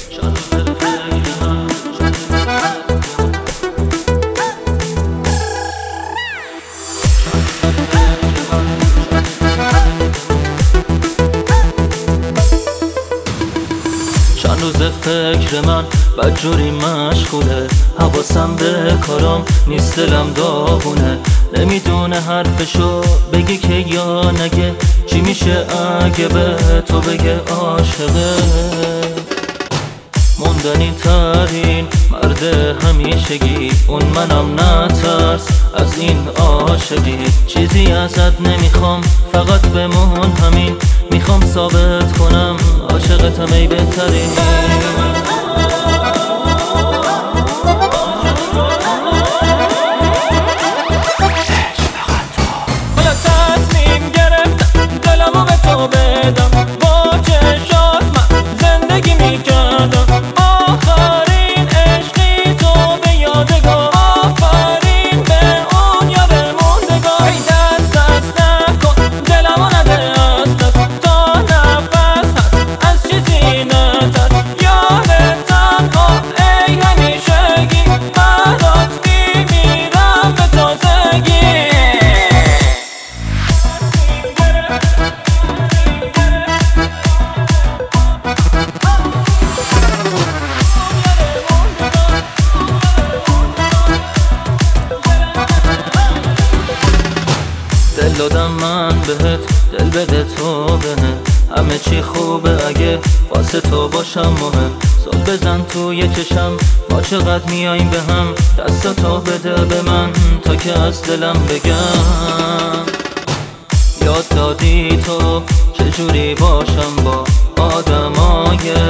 چند روز فکر من بدجوری مشغوله، حواسم به کارام نیست، دلم داغونه. نمیدونه حرفشو بگی که یا نگه، چی میشه اگه به تو بگه عاشقه. موندنی ترین مرد همیشگی اون منم، نترس از این عاشقی. چیزی ازت نمیخوام، فقط بمون همین. میخوام ثابت کنم عاشقتم ای بهترین. حالا تصمیم گرفتم دلمو به تو بدم، با چشات من زندگی میکردم. آخرین عشقی تو به یادگار، آفرین به اون یار موندگار. ای دست نکن دلمو نده از دست، تا نفس هست از چیزی نترس. یار تنها ای همیشگی، برات میمیرم به تازگی. دل دادم من بهت، دل بده تو بهم. همه چی خوبه اگه واسه تو باشم مهم. زل بزن توی چشم، ما چقدر میاییم به هم. دستاتو بده به من تا که از دلم بگم. یاد دادی تو چجوری باشم با آدمای